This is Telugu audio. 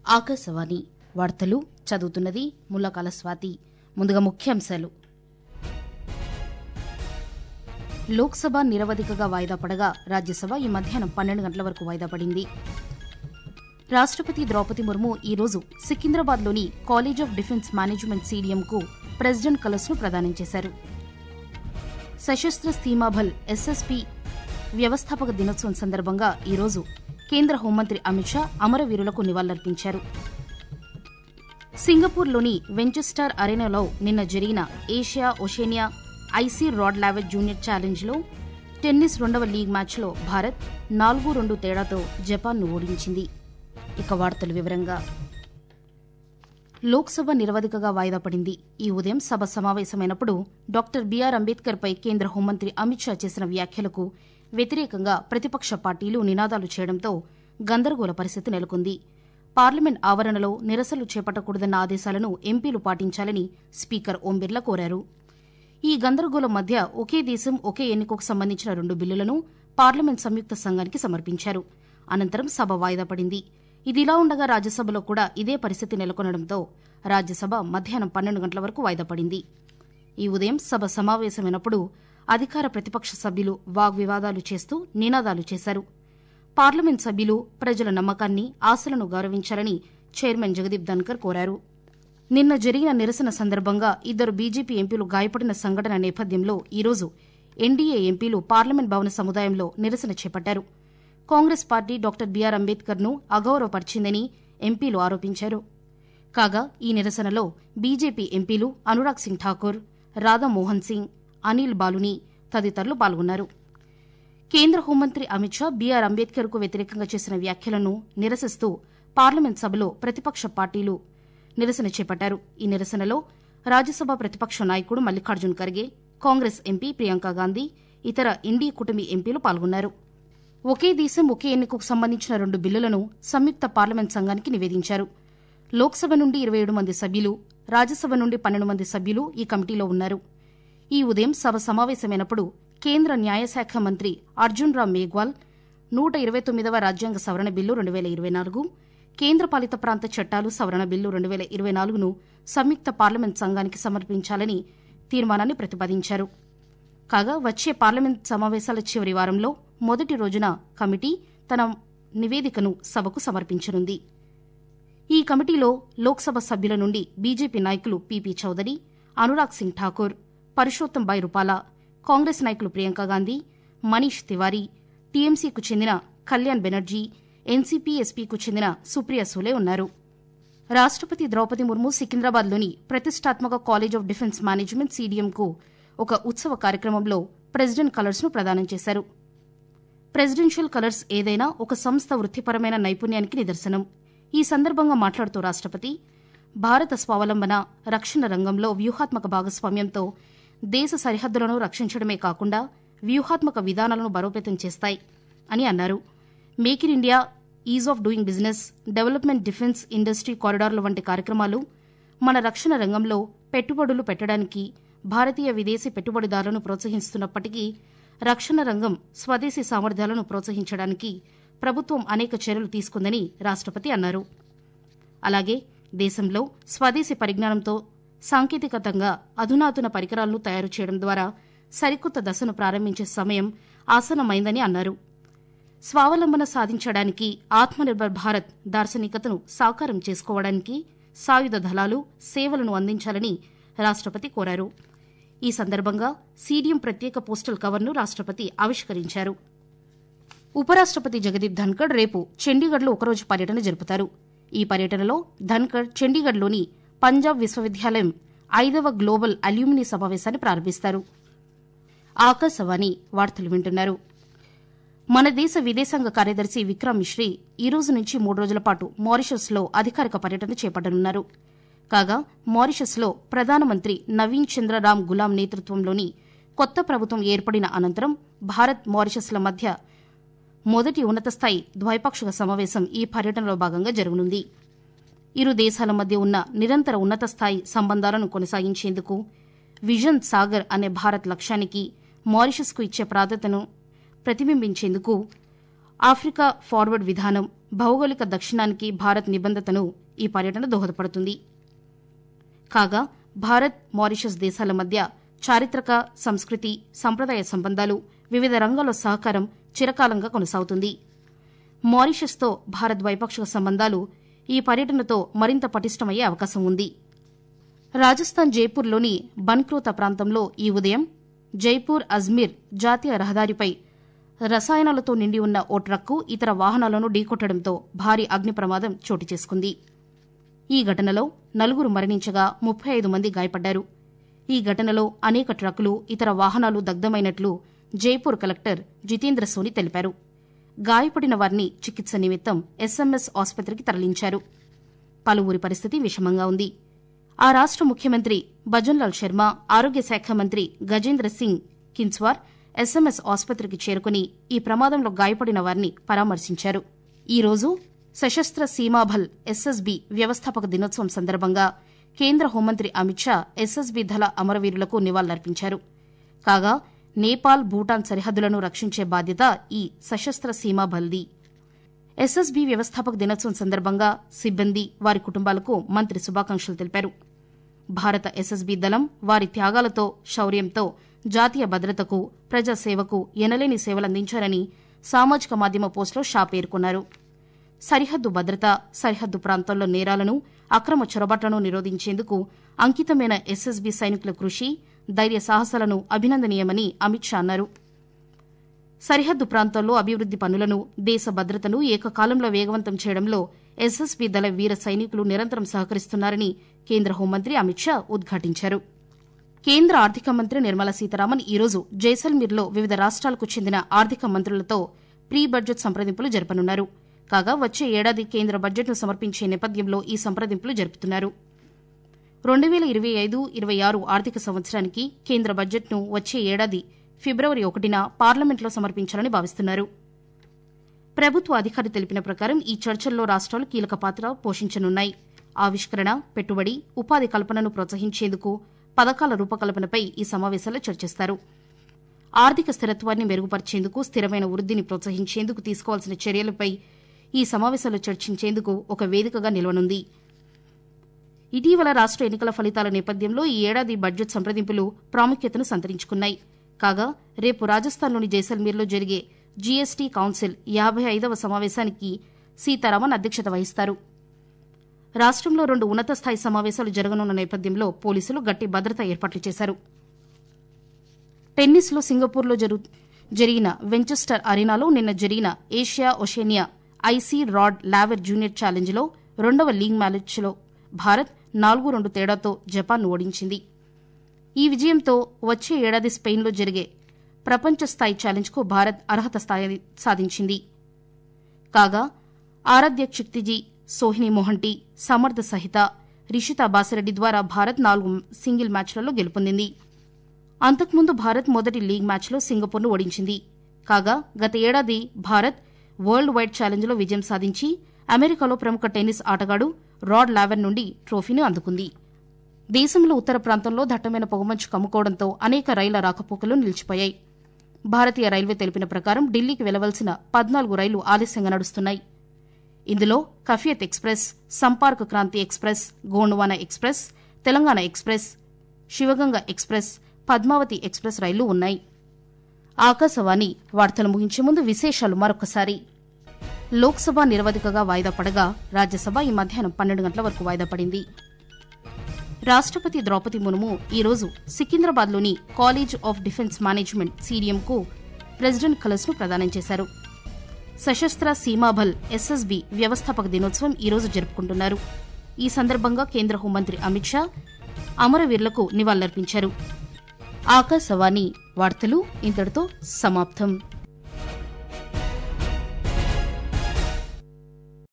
ఆకాశవాణి వార్తలు చదువుతున్నది ముల్లకాల స్వాతి. ముందుగా ముఖ్యాంశాలు. లోక్సభ నిరవధికగా వాయిదా పడగా రాజ్యసభ ఈ మధ్యాహ్నం 12 గంటల వరకు వాయిదా పడింది. రాష్టపతి ద్రౌపది ముర్ము ఈరోజు సికింద్రాబాద్లోని కాలేజ్ ఆఫ్ డిఫెన్స్ మేనేజ్మెంట్ సీడీఎంకు ప్రెసిడెంట్ కలర్స్ ను ప్రదానం చేశారు. సశస్త్ర సీమాబల్ ఎస్ఎస్పీ వ్యవస్థాపక దినోత్సవం సందర్భంగా ఈరోజు కేంద్ర హోంమంత్రి అమిత్ షా అమరవీరులకు నివాళులర్పించారు. సింగపూర్లోని వెంచెస్టర్ అరేనాలో నిన్న జరిగిన Asia Oceania IC Rod Laver junior ఛాలెంజ్లో టెన్నిస్ 2వ లీగ్ మ్యాచ్లో భారత్ 4-2 తేడాతో జపాన్ను ఓడించింది. ఇక వార్తల వివరంగా. లోక్సభ నిరవధికగా వాయిదా పడింది. ఈ ఉదయం సభ సమావేశమైనప్పుడు డాక్టర్ బీఆర్ అంబేద్కర్పై కేంద్ర హోంమంత్రి అమిత్ షా చేసిన వ్యాఖ్యలకు వ్యతిరేకంగా ప్రతిపక్ష పార్టీలు నినాదాలు చేయడంతో గందరగోళ పరిస్థితి నెలకొంది. పార్లమెంట్ ఆవరణలో నిరసనలు చేపట్టకూడదన్న ఆదేశాలను ఎంపీలు పాటించాలని స్పీకర్ ఓం బిర్లా కోరారు. ఈ గందరగోళం మధ్య ఒకే దేశం ఒకే ఎన్నికకు సంబంధించిన 2 బిల్లులను పార్లమెంట్ సంయుక్త సంఘానికి సమర్పించారు. అనంతరం సభ వాయిదా పడింది. ఇదిలా ఉండగా రాజ్యసభలో కూడా ఇదే పరిస్థితి నెలకొనడంతో రాజ్యసభ మధ్యాహ్నం 12 గంటల వరకు వాయిదా పడింది. ఈ ఉదయం సభ సమావేశమైనప్పుడు అధికార ప్రతిపక్ష సభ్యులు వాగ్వివాదాలు చేస్తూ నినాదాలు చేశారు. పార్లమెంట్ సభ్యులు ప్రజల నమ్మకాన్ని, ఆశలను గౌరవించాలని చైర్మన్ జగదీప్ ధన్కర్ కోరారు. నిన్న జరిగిన నిరసన సందర్భంగా 2 బీజేపీ ఎంపీలు గాయపడిన సంఘటన నేపథ్యంలో ఈరోజు ఎన్డీఏ ఎంపీలు పార్లమెంట్ భవన సముదాయంలో నిరసన చేపట్టారు. కాంగ్రెస్ పార్టీ డాక్టర్ బీఆర్ అంబేద్కర్ను అగౌరవపరిచిందని ఎంపీలు ఆరోపించారు. కాగా ఈ నిరసనలో బీజేపీ ఎంపీలు అనురాగ్ సింగ్ ఠాకూర్, రాధామోహన్ సింగ్, అనిల్ బాలుని తదితరులు పాల్గొన్నారు. కేంద్ర హోంమంత్రి అమిత్ షా బీఆర్ అంబేద్కర్కు వ్యతిరేకంగా చేసిన వ్యాఖ్యలను నిరసిస్తూ పార్లమెంట్ సభలో ప్రతిపక్ష పార్టీలు నిరసన చేపట్టారు. ఈ నిరసనలో రాజ్యసభ ప్రతిపక్ష నాయకుడు మల్లికార్జున్ ఖర్గే, కాంగ్రెస్ ఎంపీ ప్రియాంక గాంధీ, ఇతర ఎన్డీఏ కూటమి ఎంపీలు పాల్గొన్నారు. ఒకే దేశం ఒకే ఎన్నికకు సంబంధించిన 2 బిల్లులను సంయుక్త పార్లమెంట్ సంఘానికి నివేదించారు. లోక్సభ నుండి 27 మంది సభ్యులు, రాజ్యసభ నుండి 12 మంది సభ్యులు ఈ కమిటీలో ఉన్నారు. ఈ ఉదయం సభ సమావేశమైనప్పుడు కేంద్ర న్యాయశాఖ మంత్రి అర్జున్ రామ్ మేఘ్వాల్ 129వ రాజ్యాంగ సవరణ బిల్లు 2024, కేంద్రపాలిత ప్రాంత చట్టాలు సవరణ బిల్లు 2024ను సంయుక్త పార్లమెంట్ సంఘానికి సమర్పించాలని తీర్మానాన్ని ప్రతిపాదించారు. కాగా వచ్చే పార్లమెంట్ సమావేశాల చివరి వారంలో మొదటి రోజున కమిటీ తన నివేదికను సభకు సమర్పించనుంది. ఈ కమిటీలో లోక్సభ సభ్యుల నుండి బీజేపీ నాయకులు పీపీ చౌదరి, అనురాగ్ సింగ్ ఠాకూర్, పరుషోత్తం భాయ్ రూపాలా, కాంగ్రెస్ నాయకులు ప్రియాంక గాంధీ, మనీష్ తివారీ, టీఎంసీకు చెందిన కళ్యాణ్ బెనర్జీ, ఎన్సీపీ ఎస్పీకు చెందిన సుప్రియా సూలే ఉన్నారు. రాష్టపతి ద్రౌపది ముర్ము సికింద్రాబాద్లోని ప్రతిష్టాత్మక కాలేజ్ ఆఫ్ డిఫెన్స్ మేనేజ్మెంట్ సీడీఎంకు ఒక ఉత్సవ కార్యక్రమంలో ప్రెసిడెంట్ కలర్స్ ను ప్రదానం చేశారు. ప్రెసిడెన్షియల్ కలర్స్ ఏదైనా ఒక సంస్థ వృత్తిపరమైన నైపుణ్యానికి నిదర్శనం. ఈ సందర్భంగా మాట్లాడుతూ రాష్టపతి భారత స్వావలంబన, రక్షణ రంగంలో వ్యూహాత్మక భాగస్వామ్యంతో దేశ సరిహద్దులను రక్షించడమే కాకుండా వ్యూహాత్మక విధానాలను బలోపేతం చేస్తాయి అని అన్నారు. Make in India, ease of doing business, development defence industry కారిడార్ల వంటి కార్యక్రమాలు మన రక్షణ రంగంలో పెట్టుబడులు పెట్టడానికి భారతీయ విదేశీ పెట్టుబడిదారులను ప్రోత్సహిస్తున్నప్పటికీ రక్షణ రంగం స్వదేశీ సామర్థ్యాలను ప్రోత్సహించడానికి ప్రభుత్వం అనేక చర్యలు తీసుకుందని రాష్టపతి అన్నారు. అలాగే దేశంలో స్వదేశీ పరిజ్ఞానంతో సాంకేతికతంగా అధునాతన పరికరాలను తయారు చేయడం ద్వారా సరికొత్త దశను ప్రారంభించే సమయం ఆసన్నమైందని అన్నారు. స్వావలంబన సాధించడానికి ఆత్మనిర్భర్ భారత్ దార్శనికతను సాకారం చేసుకోవడానికి సాయుధ దళాలు సేవలను అందించాలని రాష్టపతి కోరారు. ఈ సందర్భంగా సీడీఎం ప్రత్యేక పోస్టల్ కవర్ను రాష్టపతి ఆవిష్కరించారు. ఉపరాష్టపతి జగదీప్ ధన్కర్ రేపు చండీగఢ్లో ఒకరోజు పర్యటన జరుపుతారు. ఈ పర్యటనలో ధన్కర్ చండీగఢ్లోని పంజాబ్ విశ్వవిద్యాలయం 5వ గ్లోబల్ అల్యూమినీ సమావేశాన్ని ప్రారంభిస్తారు. ఆకాశవాణి వార్తలు వింటున్నారు. మన దేశ విదేశాంగ కార్యదర్శి విక్రమ్ మిశ్రీ ఈ రోజు నుంచి 3 రోజుల పాటు మారిషస్లో అధికారిక పర్యటన చేపట్టనున్నారు. కాగా మారిషస్లో ప్రధానమంత్రి నవీన్ చంద్ర రామ్ గులాం నేతృత్వంలోని కొత్త ప్రభుత్వం ఏర్పడిన అనంతరం భారత్, మారిషస్ల మధ్య మొదటి ఉన్నతస్థాయి ద్వైపాక్షిక సమావేశం ఈ పర్యటనలో భాగంగా జరగనుంది. ఇరు దేశాల మధ్య ఉన్న నిరంతర ఉన్నత స్థాయి సంబంధాలను కొనసాగించేందుకు విజన్ సాగర్ అనే భారత్ లక్ష్యానికి మారిషస్కు ఇచ్చే ప్రాధాన్యతను ప్రతిబింబించేందుకు ఆఫ్రికా ఫార్వర్డ్ విధానం, భౌగోళిక దక్షిణానికి భారత్ నిబంధతను ఈ పర్యటన దోహదపడుతుంది. కాగా భారత్, మారిషస్ దేశాల మధ్య చారిత్రక, సంస్కృతి, సంప్రదాయ సంబంధాలు, వివిధ రంగాల్లో సహకారం చిరకాలంగా కొనసాగుతుంది. మారిషస్తో భారత్ ద్వైపాక్షిక సంబంధాలు ఈ పర్యటనతో మరింత పటిష్టమయ్యే అవకాశం ఉంది. రాజస్థాన్ జైపూర్లోని బన్క్రోతా ప్రాంతంలో ఈ ఉదయం జైపూర్ అజ్మీర్ జాతీయ రహదారిపై రసాయనాలతో నిండి ఉన్న ఓ ట్రక్కు ఇతర వాహనాలను ఢీకొట్టడంతో భారీ అగ్ని ప్రమాదం చోటు చేసుకుంది. ఈ ఘటనలో 4 మరణించగా 35 మంది గాయపడ్డారు. ఈ ఘటనలో అనేక ట్రక్కులు, ఇతర వాహనాలు దగ్ధమైనట్లు జైపూర్ కలెక్టర్ జితేంద్ర సోని తెలిపారు. గాయపడిన వారిని చికిత్స నిమిత్తం ఎస్ఎంఎస్ ఆసుపత్రికి తరలించారు. పలువురి పరిస్థితి విషమంగా ఉంది. ఆ రాష్ట ముఖ్యమంత్రి భజన్లాల్ శర్మ, ఆరోగ్య శాఖ మంత్రి గజేంద్ర సింగ్ కిన్స్వార్ ఎస్ఎంఎస్ ఆసుపత్రికి చేరుకుని ఈ ప్రమాదంలో గాయపడిన వారిని పరామర్శించారు. ఈ రోజు సశస్త్ర సీమాబల్ ఎస్ఎస్బీ వ్యవస్థాపక దినోత్సవం సందర్భంగా కేంద్ర హోంమంత్రి అమిత్ షా ఎస్ఎస్బీ దళ అమరవీరులకు నివాళులర్పించారు. కాగా నేపాల్, భూటాన్ సరిహద్దులను రక్షించే బాధ్యత ఈ సశస్త్ర సీమాబల్ది. ఎస్ఎస్బీ వ్యవస్థాపక దినోత్సవం సందర్భంగా సిబ్బంది, వారి కుటుంబాలకు మంత్రి శుభాకాంక్షలు తెలిపారు. భారత ఎస్ఎస్బీ దళం వారి త్యాగాలతో, శౌర్యంతో జాతీయ భద్రతకు, ప్రజాసేవకు ఎనలేని సేవలందించారని సామాజిక మాధ్యమ పోస్టులో షా పేర్కొన్నారు. సరిహద్దు భద్రత, సరిహద్దు ప్రాంతాల్లో నేరాలను, అక్రమ చొరబాట్లను నిరోధించేందుకు అంకితమైన ఎస్ఎస్బీ సైనికుల కృషి, ధైర్య సాహసాలను అభినందనీయమని అమిత్ షా అన్నారు. సరిహద్దు ప్రాంతాల్లో అభివృద్ది పనులను, దేశ భద్రతను ఏకకాలంలో వేగవంతం చేయడంలో ఎస్ఎస్బీ దళ వీర సైనికులు నిరంతరం సహకరిస్తున్నారని కేంద్ర హోంమంత్రి అమిత్ షా ఉద్ఘాటించారు. కేంద్ర ఆర్థిక మంత్రి నిర్మలా సీతారామన్ ఈరోజు జైసల్మీర్లో వివిధ రాష్ట్రాలకు చెందిన ఆర్థిక మంత్రులతో ప్రీ బడ్జెట్ సంప్రదింపులు జరపనున్నారు. కాగా వచ్చే ఏడాది కేంద్ర బడ్జెట్ను సమర్పించే నేపథ్యంలో ఈ సంప్రదింపులు జరుపుతున్నారు. 2025-26 ఆర్థిక సంవత్సరానికి కేంద్ర బడ్జెట్ను వచ్చే ఏడాది ఫిబ్రవరి 1న పార్లమెంట్లో సమర్పించాలని భావిస్తున్నారు. ప్రభుత్వ అధికారి తెలిపిన ప్రకారం ఈ చర్చల్లో రాష్ట్రాలు కీలక పాత్ర పోషించనున్నాయి. ఆవిష్కరణ, పెట్టుబడి, ఉపాధి కల్పనను ప్రోత్సహించేందుకు పథకాల రూపకల్పనపై ఈ సమావేశాల్లో చర్చిస్తారు. ఆర్థిక స్థిరత్వాన్ని మెరుగుపరిచేందుకు, స్థిరమైన వృద్దిని ప్రోత్సహించేందుకు తీసుకోవాల్సిన చర్యలపై ఈ సమావేశాల్లో చర్చించేందుకు ఒక వేదికగా నిలవనుంది. ఇటీవల రాష్ట ఎన్నికల ఫలితాల నేపథ్యంలో ఈ ఏడాది బడ్జెట్ సంప్రదింపులు ప్రాముఖ్యతను సంతరించుకున్నాయి. కాగా రేపు రాజస్థాన్లోని జైసల్మీర్లో జరిగే జీఎస్టీ కౌన్సిల్ 55వ సమావేశానికి సీతారామన్ అధ్యక్షత వహిస్తారు. రాష్టంలో 2 ఉన్నత స్థాయి సమావేశాలు జరగనున్న నేపథ్యంలో పోలీసులు గట్టి భద్రతా ఏర్పాట్లు చేశారు. టెన్నిస్లో సింగపూర్లో జరిగిన వెంచెస్టర్ అరీనాలో నిన్న జరిగిన Asia Oceania IC Rod Laver junior ఛాలెంజ్లో 2వ లీగ్ మ్యాచ్లో భారత్ 4-2 తేడాతో జపాన్ను ఓడించింది. ఈ విజయంతో వచ్చే ఏడాది స్పెయిన్లో జరిగే ప్రపంచ స్థాయి ఛాలెంజ్కు భారత్ అర్హత సాధించింది. కాగా ఆరాధ్య క్షితిజీ, సోహిని మోహంటి, సమర్థ సహిత, రిషితా బాసిరెడ్డి ద్వారా భారత్ 4 సింగిల్ మ్యాచ్లలో గెలుపొందింది. అంతకుముందు భారత్ మొదటి లీగ్ మ్యాచ్లో సింగపూర్ను ఓడించింది. కాగా గత ఏడాది భారత్ వరల్డ్ వైడ్ ఛాలెంజ్లో విజయం సాధించి అమెరికాలో ప్రముఖ టెన్నిస్ ఆటగాడు రాడ్ లావెర్ నుండి ట్రోఫీని అందుకుంది. దేశంలో ఉత్తర ప్రాంతంలో దట్టమైన పొగమంచు కమ్ముకోవడంతో అనేక రైళ్ల రాకపోకలు నిలిచిపోయాయి. భారతీయ రైల్వే తెలిపిన ప్రకారం ఢిల్లీకి వెళ్లవలసిన 14 రైళ్లు ఆలస్యంగా నడుస్తున్నాయి. ఇందులో Kaifiyat express, Sampark Kranti express, Gondwana express, Telangana express, Shivganga express, Padmavati express రైళ్లు ఉన్నాయి. ఆకాశవాణి వార్తలు ముగించే ముందు విశేషాలు మరొకసారి. లోక్సభ నిరవధికగా వాయిదా పడగా రాజ్యసభ ఈ మధ్యాహ్నం 12 గంటల వరకు వాయిదా పడింది. రాష్టపతి ద్రౌపది ముర్ము ఈరోజు సికింద్రాబాద్లోని కాలేజ్ ఆఫ్ డిఫెన్స్ మేనేజ్మెంట్ సీడీఎంకు ప్రెసిడెంట్ కలర్స్ను ప్రదానం చేశారు. సశస్త్ర సీమాబల్ ఎస్ఎస్బీ వ్యవస్థాపక దినోత్సవం ఈరోజు జరుపుకుంటున్నారు. ఈ సందర్భంగా కేంద్ర హోంమంత్రి అమిత్ షా అమరవీరులకు నివాళులర్పించారు. ఆకాశవాణి వార్తలు ఇంతటితో సమాప్తం.